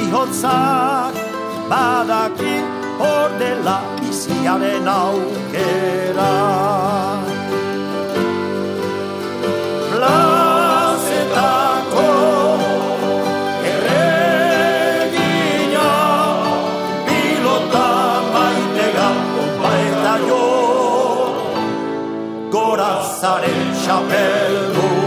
bihotzak badaki hor dela biziaren aukera. Plazetako erregina pilota maitega onpa eta jo gorazaren txapeldu.